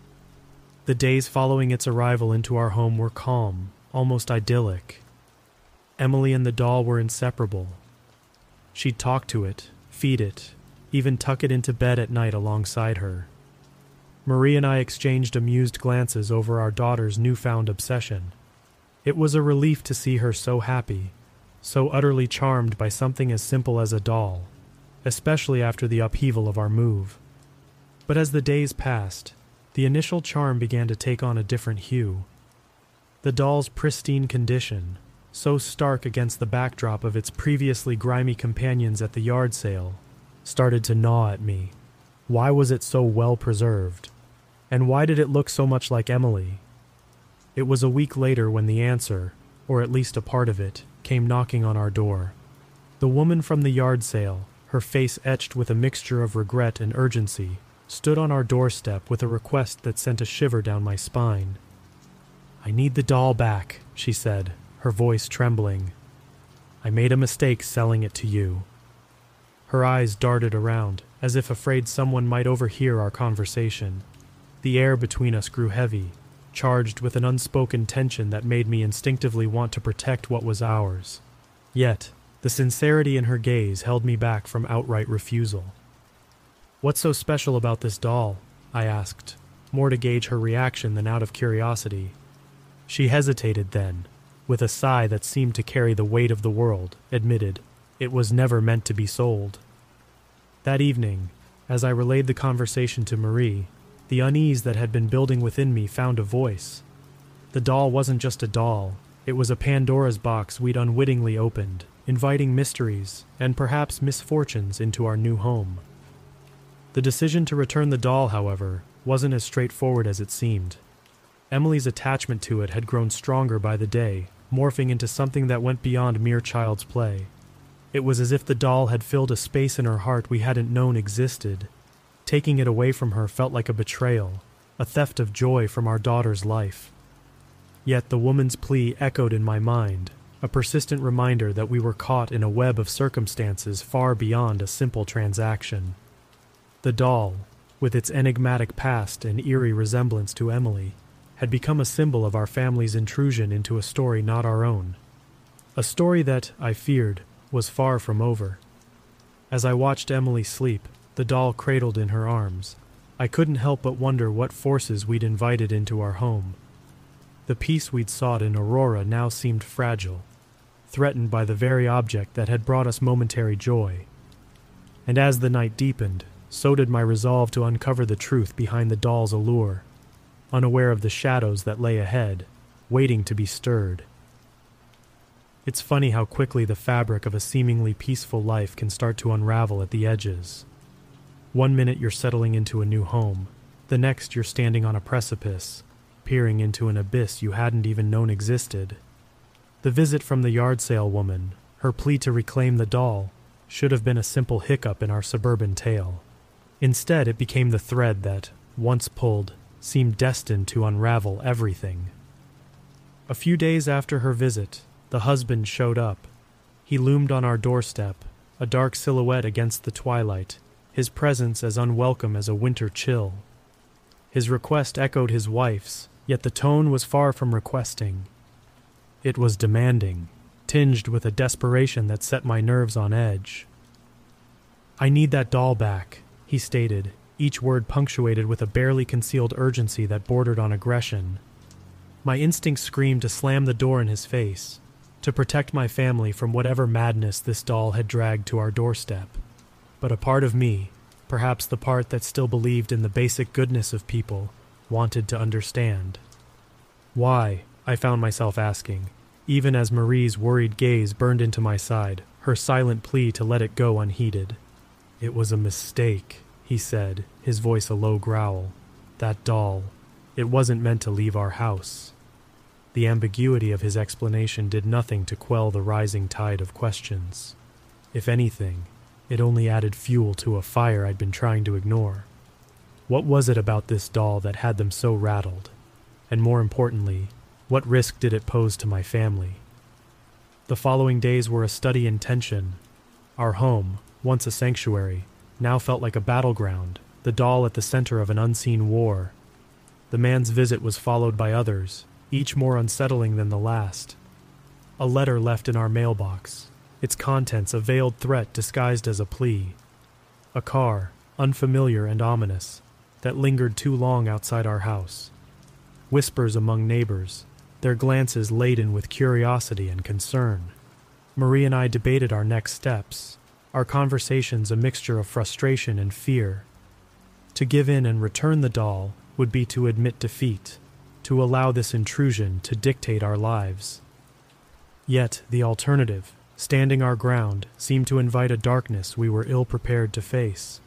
The days following its arrival into our home were calm, almost idyllic. Emily and the doll were inseparable. She'd talk to it, feed it, even tuck it into bed at night alongside her. Marie and I exchanged amused glances over our daughter's newfound obsession. It was a relief to see her so happy, so utterly charmed by something as simple as a doll, especially after the upheaval of our move. But as the days passed, the initial charm began to take on a different hue. The doll's pristine condition, so stark against the backdrop of its previously grimy companions at the yard sale, started to gnaw at me. Why was it so well preserved? And why did it look so much like Emily? It was a week later when the answer, or at least a part of it, came knocking on our door. The woman from the yard sale, her face etched with a mixture of regret and urgency, stood on our doorstep with a request that sent a shiver down my spine. "I need the doll back," she said, her voice trembling. "I made a mistake selling it to you." Her eyes darted around, as if afraid someone might overhear our conversation. The air between us grew heavy, charged with an unspoken tension that made me instinctively want to protect what was ours. Yet, the sincerity in her gaze held me back from outright refusal. "What's so special about this doll?" I asked, more to gauge her reaction than out of curiosity. She hesitated then, with a sigh that seemed to carry the weight of the world, admitted, "It was never meant to be sold." That evening, as I relayed the conversation to Marie, the unease that had been building within me found a voice. The doll wasn't just a doll, it was a Pandora's box we'd unwittingly opened, inviting mysteries and perhaps misfortunes into our new home. The decision to return the doll, however, wasn't as straightforward as it seemed. Emily's attachment to it had grown stronger by the day, morphing into something that went beyond mere child's play. It was as if the doll had filled a space in her heart we hadn't known existed. Taking it away from her felt like a betrayal, a theft of joy from our daughter's life. Yet the woman's plea echoed in my mind, a persistent reminder that we were caught in a web of circumstances far beyond a simple transaction. The doll, with its enigmatic past and eerie resemblance to Emily, had become a symbol of our family's intrusion into a story not our own. A story that, I feared, was far from over. As I watched Emily sleep, the doll cradled in her arms, I couldn't help but wonder what forces we'd invited into our home. The peace we'd sought in Aurora now seemed fragile, threatened by the very object that had brought us momentary joy. And as the night deepened, so did my resolve to uncover the truth behind the doll's allure, unaware of the shadows that lay ahead, waiting to be stirred. It's funny how quickly the fabric of a seemingly peaceful life can start to unravel at the edges. One minute you're settling into a new home, the next you're standing on a precipice, peering into an abyss you hadn't even known existed. The visit from the yard sale woman, her plea to reclaim the doll, should have been a simple hiccup in our suburban tale. Instead, it became the thread that, once pulled, seemed destined to unravel everything. A few days after her visit, the husband showed up. He loomed on our doorstep, a dark silhouette against the twilight, his presence as unwelcome as a winter chill. His request echoed his wife's, yet the tone was far from requesting. It was demanding, tinged with a desperation that set my nerves on edge. "I need that doll back," he stated, each word punctuated with a barely concealed urgency that bordered on aggression. My instinct screamed to slam the door in his face, to protect my family from whatever madness this doll had dragged to our doorstep. But a part of me, perhaps the part that still believed in the basic goodness of people, wanted to understand. Why, I found myself asking, even as Marie's worried gaze burned into my side, her silent plea to let it go unheeded. "It was a mistake," he said, his voice a low growl. "That doll, it wasn't meant to leave our house." The ambiguity of his explanation did nothing to quell the rising tide of questions. If anything, it only added fuel to a fire I'd been trying to ignore. What was it about this doll that had them so rattled? And more importantly, what risk did it pose to my family? The following days were a study in tension. Our home, once a sanctuary, now felt like a battleground, the doll at the center of an unseen war. The man's visit was followed by others, each more unsettling than the last. A letter left in our mailbox, its contents a veiled threat disguised as a plea. A car, unfamiliar and ominous, that lingered too long outside our house. Whispers among neighbors, their glances laden with curiosity and concern. Marie and I debated our next steps, our conversations a mixture of frustration and fear. To give in and return the doll would be to admit defeat, to allow this intrusion to dictate our lives. Yet the alternative, standing our ground, seemed to invite a darkness we were ill-prepared to face.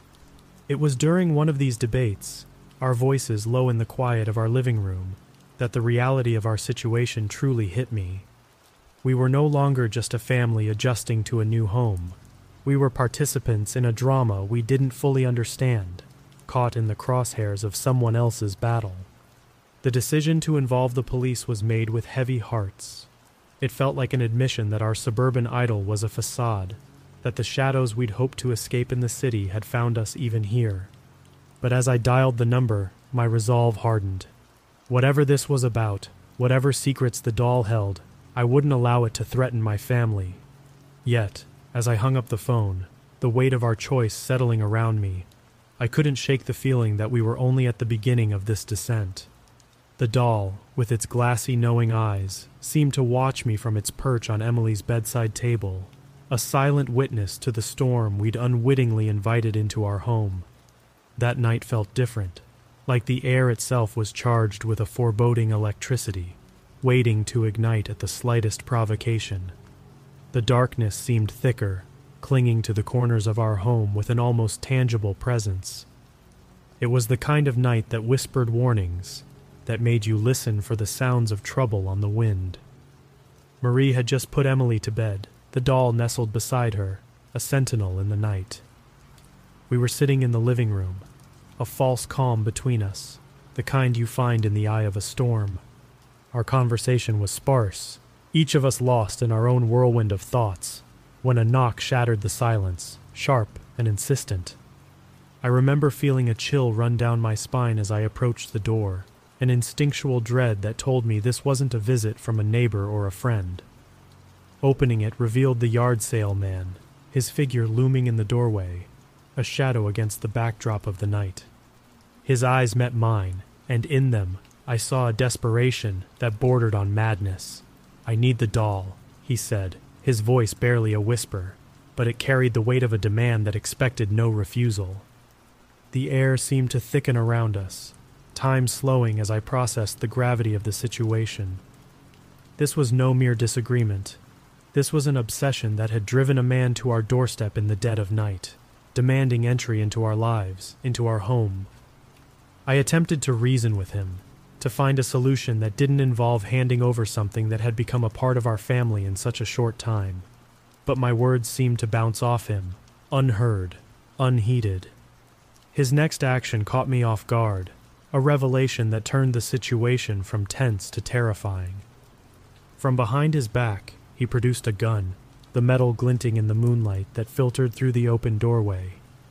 It was during one of these debates, our voices low in the quiet of our living room, that the reality of our situation truly hit me. We were no longer just a family adjusting to a new home. We were participants in a drama we didn't fully understand, caught in the crosshairs of someone else's battle. The decision to involve the police was made with heavy hearts. It felt like an admission that our suburban idyll was a facade, that the shadows we'd hoped to escape in the city had found us even here. But as I dialed the number, my resolve hardened. Whatever this was about, whatever secrets the doll held, I wouldn't allow it to threaten my family. Yet, as I hung up the phone, the weight of our choice settling around me, I couldn't shake the feeling that we were only at the beginning of this descent. The doll, with its glassy, knowing eyes, seemed to watch me from its perch on Emily's bedside table, a silent witness to the storm we'd unwittingly invited into our home. That night felt different, like the air itself was charged with a foreboding electricity, waiting to ignite at the slightest provocation. The darkness seemed thicker, clinging to the corners of our home with an almost tangible presence. It was the kind of night that whispered warnings, that made you listen for the sounds of trouble on the wind. Marie had just put Emily to bed, the doll nestled beside her, a sentinel in the night. We were sitting in the living room, a false calm between us, the kind you find in the eye of a storm. Our conversation was sparse, each of us lost in our own whirlwind of thoughts, when a knock shattered the silence, sharp and insistent. I remember feeling a chill run down my spine as I approached the door, an instinctual dread that told me this wasn't a visit from a neighbor or a friend. Opening it revealed the yard sale man, his figure looming in the doorway, a shadow against the backdrop of the night. His eyes met mine, and in them I saw a desperation that bordered on madness. "I need the doll," he said, his voice barely a whisper, but it carried the weight of a demand that expected no refusal. The air seemed to thicken around us, time slowing as I processed the gravity of the situation. This was no mere disagreement. This was an obsession that had driven a man to our doorstep in the dead of night, demanding entry into our lives, into our home. I attempted to reason with him, to find a solution that didn't involve handing over something that had become a part of our family in such a short time. But my words seemed to bounce off him, unheard, unheeded. His next action caught me off guard, a revelation that turned the situation from tense to terrifying. From behind his back, he produced a gun, the metal glinting in the moonlight that filtered through the open doorway.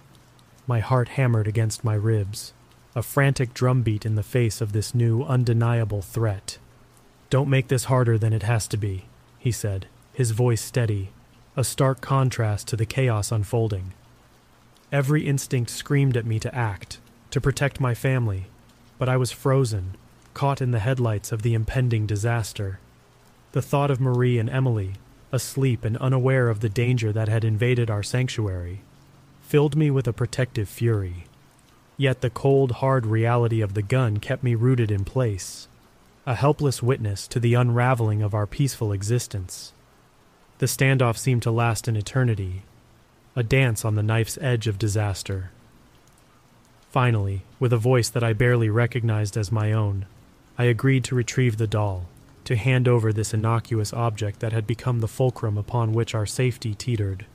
My heart hammered against my ribs, a frantic drumbeat in the face of this new, undeniable threat. "Don't make this harder than it has to be," he said, his voice steady, a stark contrast to the chaos unfolding. Every instinct screamed at me to act, to protect my family, but I was frozen, caught in the headlights of the impending disaster. The thought of Marie and Emily, asleep and unaware of the danger that had invaded our sanctuary, filled me with a protective fury. Yet the cold, hard reality of the gun kept me rooted in place. a helpless witness to the unraveling of our peaceful existence. The standoff seemed to last an eternity, a dance on the knife's edge of disaster. Finally, with a voice that I barely recognized as my own, I agreed to retrieve the doll, to hand over this innocuous object that had become the fulcrum upon which our safety teetered.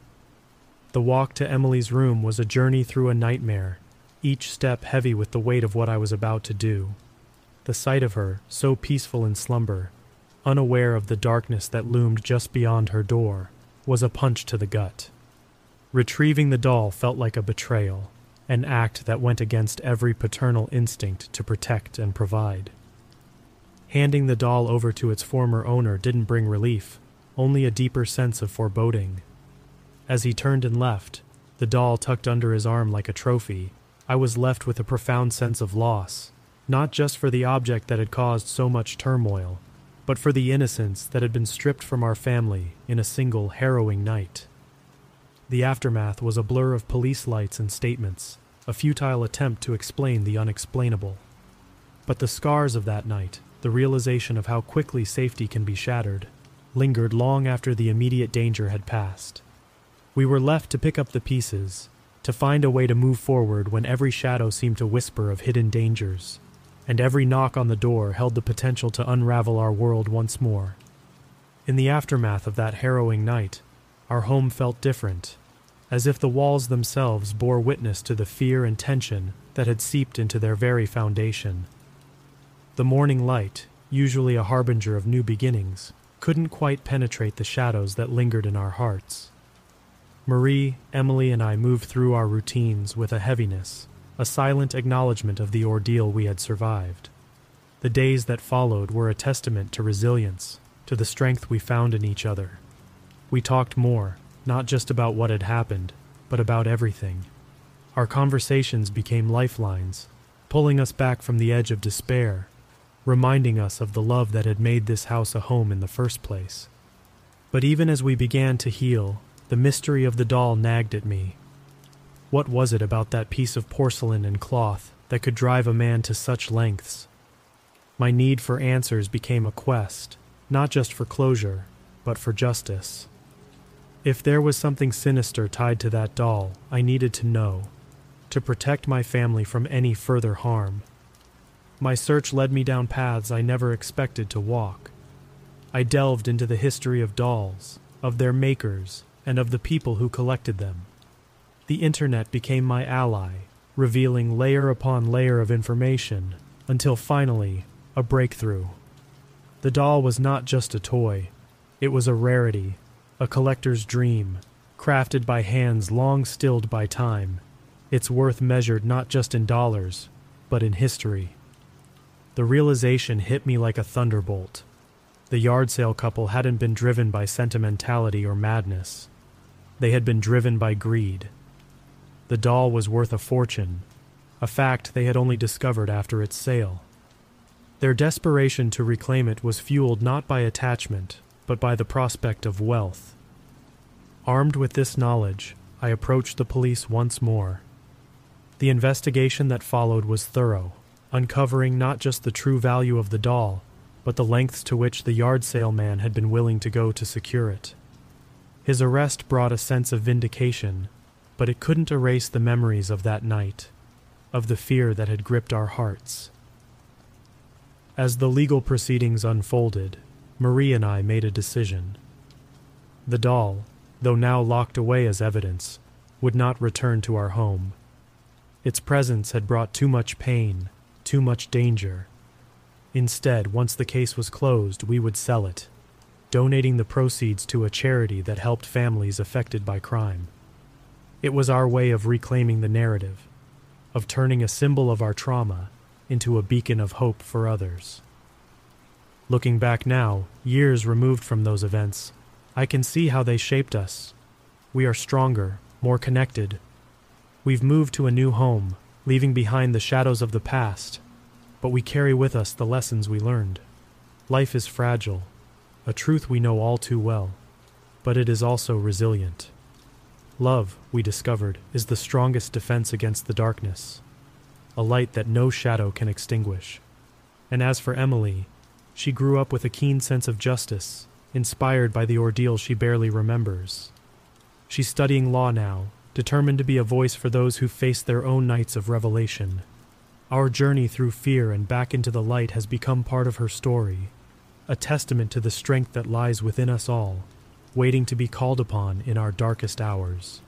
The walk to Emily's room was a journey through a nightmare, each step heavy with the weight of what I was about to do. The sight of her, so peaceful in slumber, unaware of the darkness that loomed just beyond her door, was a punch to the gut. Retrieving the doll felt like a betrayal, an act that went against every paternal instinct to protect and provide. Handing the doll over to its former owner didn't bring relief, only a deeper sense of foreboding. As he turned and left, the doll tucked under his arm like a trophy, I was left with a profound sense of loss, not just for the object that had caused so much turmoil, but for the innocence that had been stripped from our family in a single harrowing night. The aftermath was a blur of police lights and statements, a futile attempt to explain the unexplainable. But the scars of that night, the realization of how quickly safety can be shattered, lingered long after the immediate danger had passed. We were left to pick up the pieces, to find a way to move forward when every shadow seemed to whisper of hidden dangers, and every knock on the door held the potential to unravel our world once more. In the aftermath of that harrowing night, our home felt different, as if the walls themselves bore witness to the fear and tension that had seeped into their very foundation. The morning light, usually a harbinger of new beginnings, couldn't quite penetrate the shadows that lingered in our hearts. Marie, Emily, and I moved through our routines with a heaviness, a silent acknowledgement of the ordeal we had survived. The days that followed were a testament to resilience, to the strength we found in each other. We talked more, not just about what had happened, but about everything. Our conversations became lifelines, pulling us back from the edge of despair, reminding us of the love that had made this house a home in the first place. But even as we began to heal, the mystery of the doll nagged at me. What was it about that piece of porcelain and cloth that could drive a man to such lengths? My need for answers became a quest, not just for closure, but for justice. If there was something sinister tied to that doll, I needed to know, to protect my family from any further harm. My search led me down paths I never expected to walk. I delved into the history of dolls, of their makers, and of the people who collected them. The internet became my ally, revealing layer upon layer of information, until finally, a breakthrough. The doll was not just a toy. It was a rarity, a collector's dream, crafted by hands long stilled by time, its worth measured not just in dollars, but in history. The realization hit me like a thunderbolt. The yard sale couple hadn't been driven by sentimentality or madness. They had been driven by greed. The doll was worth a fortune, a fact they had only discovered after its sale. Their desperation to reclaim it was fueled not by attachment, but by the prospect of wealth. Armed with this knowledge, I approached the police once more. The investigation that followed was thorough, uncovering not just the true value of the doll, but the lengths to which the yard sale man had been willing to go to secure it. His arrest brought a sense of vindication, but it couldn't erase the memories of that night, of the fear that had gripped our hearts. As the legal proceedings unfolded, Marie and I made a decision. The doll, though now locked away as evidence, would not return to our home. Its presence had brought too much pain, too much danger. Instead, once the case was closed, we would sell it, donating the proceeds to a charity that helped families affected by crime. It was our way of reclaiming the narrative, of turning a symbol of our trauma into a beacon of hope for others. Looking back now, years removed from those events, I can see how they shaped us. We are stronger, more connected. We've moved to a new home, leaving behind the shadows of the past, but we carry with us the lessons we learned. Life is fragile, a truth we know all too well, but it is also resilient. Love, we discovered, is the strongest defense against the darkness, a light that no shadow can extinguish. And as for Emily, She grew up with a keen sense of justice, inspired by the ordeal she barely remembers. She's studying law now, determined to be a voice for those who face their own nights of revelation. Our journey through fear and back into the light has become part of her story, a testament to the strength that lies within us all, waiting to be called upon in our darkest hours.